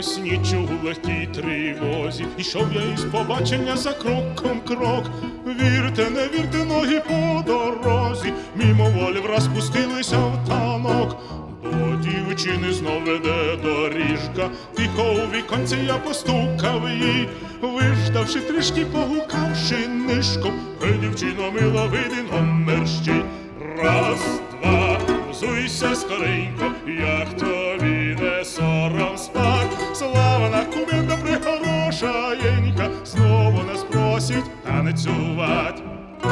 Якось ніч у легкій тривозі, ішов я із побачення за кроком крок. Вірте, не вірте, ноги по дорозі, мимоволі враз спустилися в танок. До дівчини знов веде доріжка, тихо у віконці я постукав їй, виждавши трішки, погукавши нишком: «Гей, дівчино мила, вийди но мерщій!» Раз, два, взуйся скоренько, як тобі не сором спать. Славна кумедна прихороша єнька знову нас просить танцювать.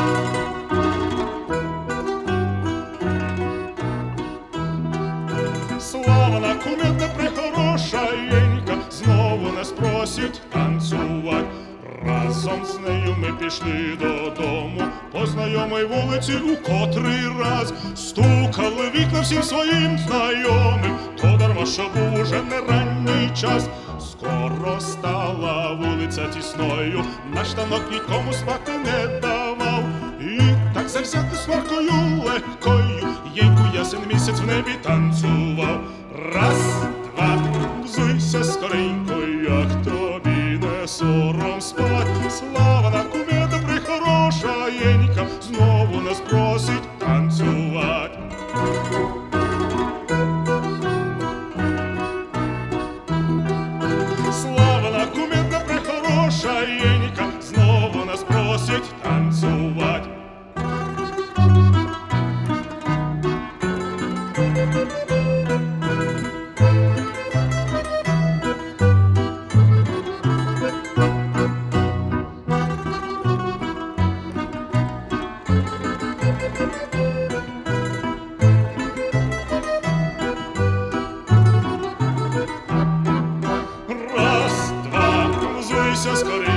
Славна кумедна прихороша єнька знову нас просить танцювать. Разом з нею ми пішли додому, по знайомій вулиці у котрий раз стукали вікна всім своїм знайомим, то дарма, що був уже не ранній час. Скоро стала вулиця тісною, наш танок нікому спати не давав. І так завзято сваркою легкою єньку ясен місяць в небі танцював. Раз, два, взуйся скоренько, як тобі не сором спать. Славна кумедна прихороша єнька знову нас просить танцювать. Славна кумедна прихороша єнька знову нас просить танцювать. Раз, два, взуйся скорее.